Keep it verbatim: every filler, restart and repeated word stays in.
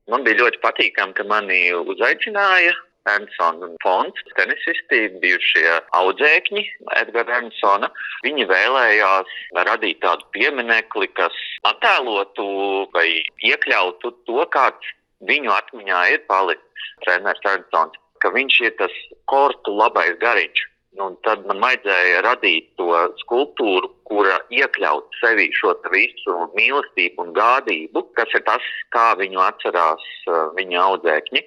Man bija ļoti patīkami, ka mani uzaicināja Ernsona fonds, tenisisti, bijušie audzēkņi Edgara Ernsona. Viņi vēlējās radīt tādu pieminekli, kas attēlotu vai iekļautu to, kāds viņu atmiņā ir palicis treneris Ernsons, ka viņš ir tas kortu labais gariņš. Un tad man vajadzēja radīt to skulptūru, kura iekļaut sevī šo visu mīlestību un gādību, kas ir tas, kā viņu atcerās viņa audzēkņi.